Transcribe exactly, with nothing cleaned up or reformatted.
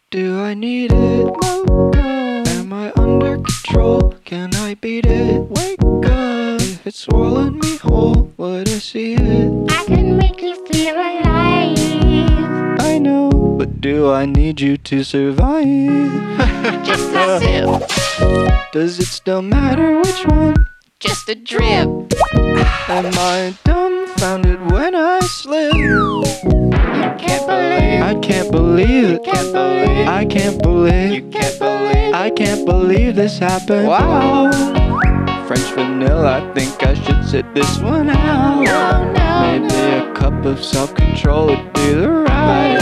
Do I need it? Woke up. Am I under control? Can I beat it? Wake up. If it's swallowing me whole, would I see it? I can make you feel alive. I know, but do I need you to survive? Just a sip, Does it still matter which one? just a drip. Am I dumbfounded when I slip? You can't believe, I can't believe it. can't believe, I can't believe. you can't believe. I can't believe this happened. Wow. French vanilla, I think I should sit this one out. No, no, Maybe no. a cup of self-control would be the right